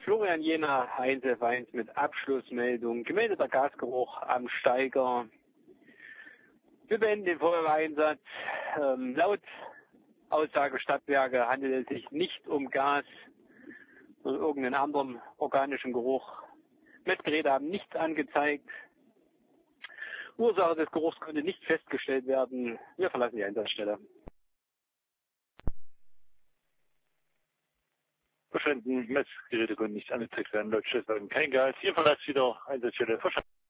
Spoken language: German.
Florian Jena, 1F1 mit Abschlussmeldung. Gemeldeter Gasgeruch am Steiger. Wir beenden den Feuerwehreinsatz. Laut Aussage Stadtwerke handelt es sich nicht um Gas oder irgendeinen anderen organischen Geruch. Messgeräte haben nichts angezeigt. Ursache des Geruchs konnte nicht festgestellt werden. Wir verlassen die Einsatzstelle. Verstanden, Messgeräte konnten nicht angezeigt werden. Laut Stadtwerken kein Gas. Hier verlässt wieder Einsatzstelle. Verstanden.